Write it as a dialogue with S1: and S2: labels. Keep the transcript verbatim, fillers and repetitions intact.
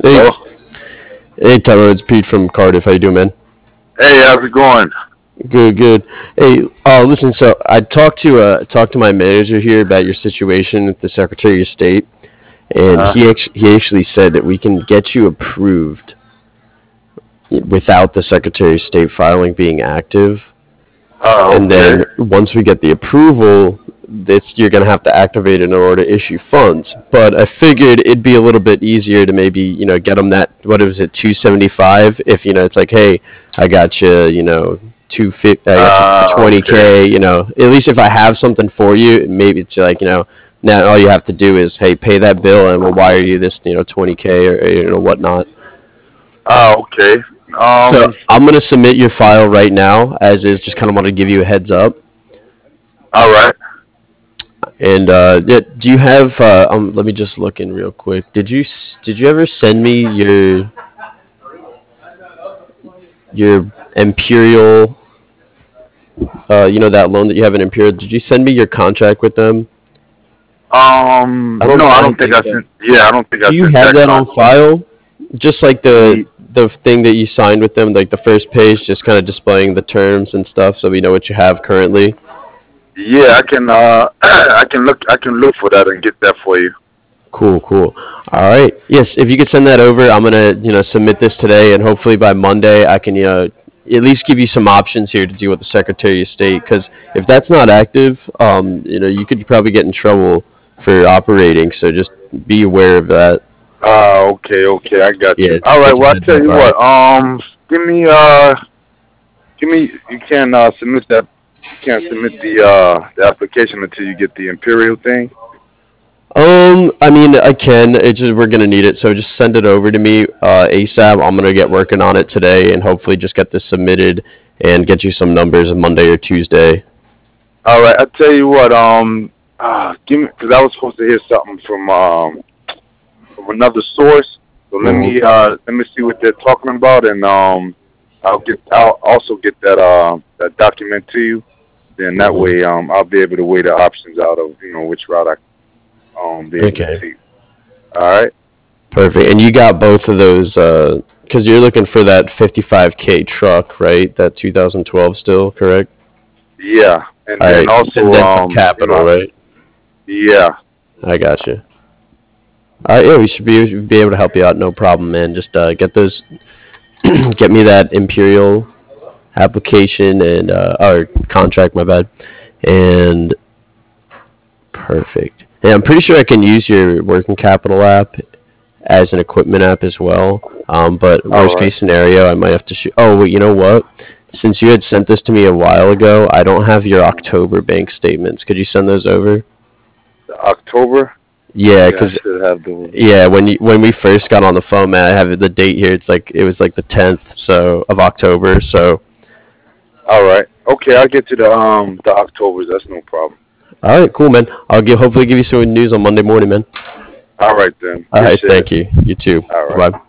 S1: Hey,
S2: Hello?
S1: hey, Tyler, it's Pete from Cardiff. How you doing, man?
S2: Hey, how's it going?
S1: Good, good. Hey, uh, listen. So I talked to uh talked to my manager here about your situation with the Secretary of State, and
S2: Uh-huh.
S1: he actually he actually said that we can get you approved without the Secretary of State filing being active,
S2: Oh,
S1: and
S2: okay.
S1: then once we get the approval, it's you're gonna have to activate it in order to issue funds. But I figured it'd be a little bit easier to maybe you know get them that what was it two seventy five if you know it's like hey I got you you know two fifty I got you
S2: Uh,
S1: twenty
S2: okay.
S1: k you know at least if I have something for you maybe it's like you know now all you have to do is hey pay that bill and we'll wire you this you know twenty k or you know whatnot.
S2: Oh, okay.
S1: So
S2: Um,
S1: I'm gonna submit your file right now as is. Just kind of want to give you a heads up.
S2: all right.
S1: And uh, yeah, do you have? Uh, um, let me just look in real quick. Did you s- did you ever send me your your Imperial? Uh, you know that loan that you have in Imperial. Did you send me your contract with them?
S2: Um,
S1: I
S2: no,
S1: don't.
S2: I
S1: I
S2: don't
S1: don't
S2: think
S1: think
S2: I
S1: so.
S2: sent, yeah, I don't think I
S1: Do you
S2: sent
S1: have
S2: that
S1: that on
S2: contract.
S1: file? Just like the
S2: Ye-
S1: the thing that you signed with them, like the first page, just kind of displaying the terms and stuff, so we know what you have currently.
S2: Yeah, I can, uh, I can look, I can look for that and get that for you.
S1: Cool, cool. All right. Yes, if you could send that over, I'm gonna, you know, submit this today, and hopefully by Monday I can, you know, at least give you some options here to deal with the Secretary of State. Because if that's not active, um, you know, you could probably get in trouble for operating. So just be aware of that.
S2: Uh, okay, okay, I got you.
S1: Yeah,
S2: All
S1: just
S2: right,
S1: get your
S2: well, I
S1: heads
S2: tell
S1: up.
S2: you
S1: All right.
S2: what, um, give me, uh, give me, you can, uh, submit that, you can't submit the, uh, the application until you get the Imperial thing.
S1: Um, I mean, I can. It's just we're gonna need it, so just send it over to me uh, ASAP. I'm gonna get working on it today, and hopefully just get this submitted and get you some numbers on Monday or Tuesday.
S2: All right, I tell you what, um, uh, give me, because I was supposed to hear something from, um, from another source. So let
S1: Mhm.
S2: me uh let me see what they're talking about, and um I'll get I'll also get that uh that document to you. Then that
S1: Mhm.
S2: way um I'll be able to weigh the options out of you know which route I um be able to
S1: Okay.
S2: take. All right.
S1: Perfect. And you got both of those because you're looking for that fifty-five k truck, right? That two thousand twelve still, correct?
S2: Yeah, and
S1: All
S2: then
S1: right. And
S2: also
S1: then some
S2: um you
S1: capital,
S2: know
S1: right?
S2: yeah.
S1: I got you. All right. Yeah, we should be be able to help you out. No problem, man. Just uh, get those, get me that Imperial application and uh, or contract. My bad. And perfect. And I'm pretty sure I can use your working capital app as an equipment app as well. Um, but
S2: All
S1: worst
S2: right.
S1: case scenario, I might have to shoot. Oh, wait, you know what? Since you had sent this to me a while ago, I don't have your October bank statements. Could you send those over?
S2: October.
S1: Yeah,
S2: Yeah, I
S1: cause
S2: should have those.
S1: yeah, when you when we first got on the phone, man, I have the date here. It's like it was like the tenth so of October. So
S2: All right. Okay, I'll get to the um the Octobers. That's no problem.
S1: all right, cool, man. I'll give hopefully give you some news on Monday morning, man.
S2: All right then.
S1: All right,
S2: Appreciate it.
S1: thank you. You too.
S2: All right.
S1: Bye bye.